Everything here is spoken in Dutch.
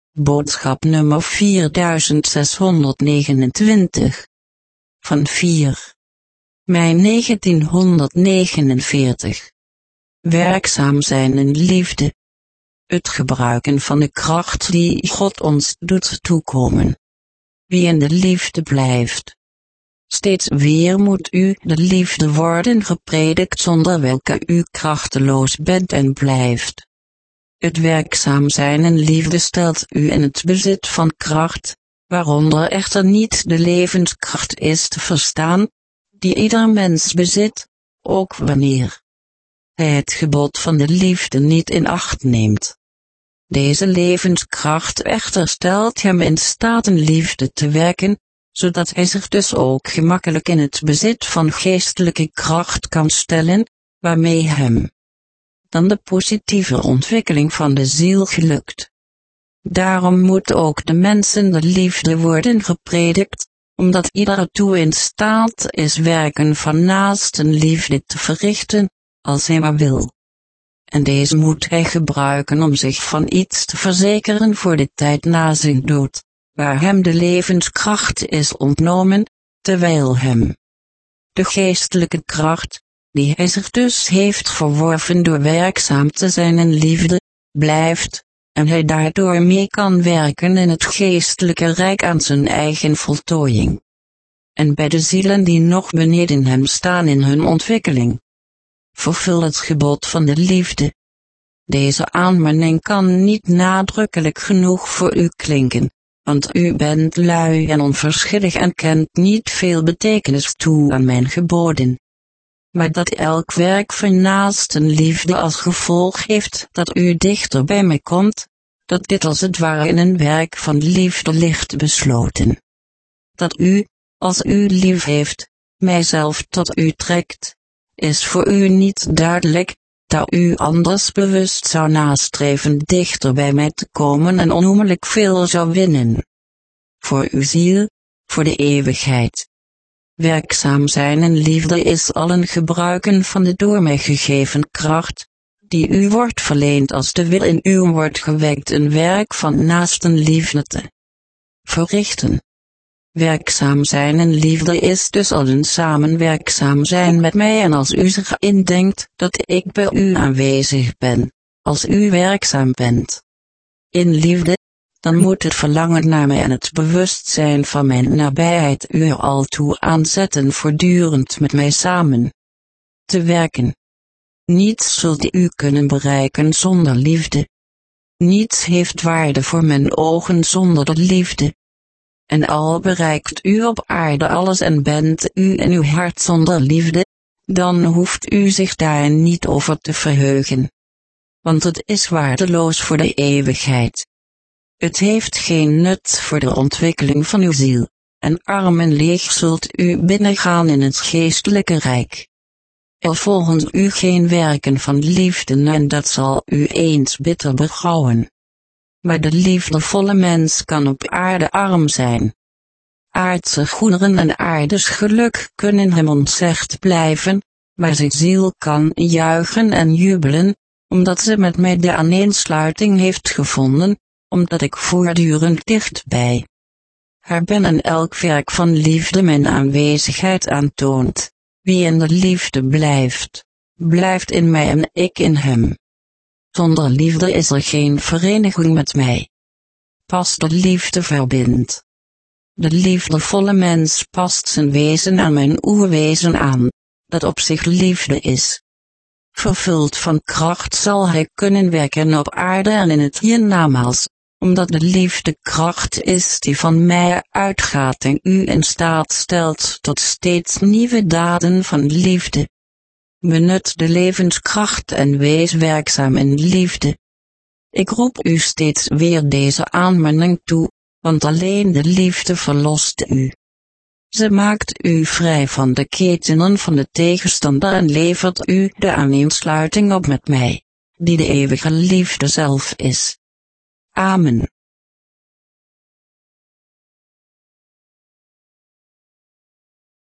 Boodschap nummer 4629. Van 4 mei 1949. Werkzaam zijn in liefde. Het gebruiken van de kracht die God ons doet toekomen. Wie in de liefde blijft. Steeds weer moet u de liefde worden gepredikt zonder welke u krachteloos bent en blijft. Het werkzaam zijn in liefde stelt u in het bezit van kracht, waaronder echter niet de levenskracht is te verstaan, die ieder mens bezit, ook wanneer hij het gebod van de liefde niet in acht neemt. Deze levenskracht echter stelt hem in staat in liefde te werken, zodat hij zich dus ook gemakkelijk in het bezit van geestelijke kracht kan stellen, waarmee hem dan de positieve ontwikkeling van de ziel gelukt. Daarom moet ook de mensen de liefde worden gepredikt, omdat ieder ertoe in staat is werken van naastenliefde te verrichten, als hij maar wil. En deze moet hij gebruiken om zich van iets te verzekeren voor de tijd na zijn dood, waar hem de levenskracht is ontnomen, terwijl hem de geestelijke kracht, die hij zich dus heeft verworven door werkzaam te zijn in liefde, blijft, en hij daardoor mee kan werken in het geestelijke rijk aan zijn eigen voltooiing. En bij de zielen die nog beneden hem staan in hun ontwikkeling. Vervul het gebod van de liefde. Deze aanmaning kan niet nadrukkelijk genoeg voor u klinken, want u bent lui en onverschillig en kent niet veel betekenis toe aan mijn geboden. Maar dat elk werk van naastenliefde als gevolg heeft dat u dichter bij mij komt, dat dit als het ware in een werk van liefde ligt besloten. Dat u, als u lief heeft, mijzelf tot u trekt, is voor u niet duidelijk, dat u anders bewust zou nastreven dichter bij mij te komen en onnoemelijk veel zou winnen. Voor uw ziel, voor de eeuwigheid. Werkzaam zijn in liefde is allen gebruiken van de door mij gegeven kracht, die u wordt verleend als de wil in u wordt gewekt een werk van naastenliefde te verrichten. Werkzaam zijn in liefde is dus allen samen werkzaam zijn met mij en als u zich indenkt dat ik bij u aanwezig ben, als u werkzaam bent in liefde, dan moet het verlangen naar mij en het bewustzijn van mijn nabijheid u er al toe aanzetten voortdurend met mij samen te werken. Niets zult u kunnen bereiken zonder liefde. Niets heeft waarde voor mijn ogen zonder de liefde. En al bereikt u op aarde alles en bent u in uw hart zonder liefde, dan hoeft u zich daar niet over te verheugen. Want het is waardeloos voor de eeuwigheid. Het heeft geen nut voor de ontwikkeling van uw ziel, en arm en leeg zult u binnengaan in het geestelijke rijk. Er volgen u geen werken van liefde en dat zal u eens bitter berouwen. Maar de liefdevolle mens kan op aarde arm zijn. Aardse goederen en aardes geluk kunnen hem ontzegd blijven, maar zijn ziel kan juichen en jubelen, omdat ze met mij de aaneensluiting heeft gevonden, omdat ik voortdurend dichtbij haar ben en elk werk van liefde mijn aanwezigheid aantoont. Wie in de liefde blijft, blijft in mij en ik in hem. Zonder liefde is er geen vereniging met mij. Pas de liefde verbindt. De liefdevolle mens past zijn wezen aan mijn oerwezen aan, dat op zich liefde is. Vervuld van kracht zal hij kunnen werken op aarde en in het hiernamaals, omdat de liefde kracht is die van mij uitgaat en u in staat stelt tot steeds nieuwe daden van liefde. Benut de levenskracht en wees werkzaam in liefde. Ik roep u steeds weer deze aanmaning toe, want alleen de liefde verlost u. Ze maakt u vrij van de ketenen van de tegenstander en levert u de aaneensluiting op met mij, die de eeuwige liefde zelf is. Amen.